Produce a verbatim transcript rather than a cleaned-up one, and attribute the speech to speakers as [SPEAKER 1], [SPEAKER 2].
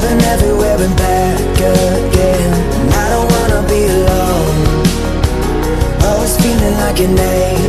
[SPEAKER 1] Driving everywhere and back again, and I don't wanna be alone. Always feeling like an alien.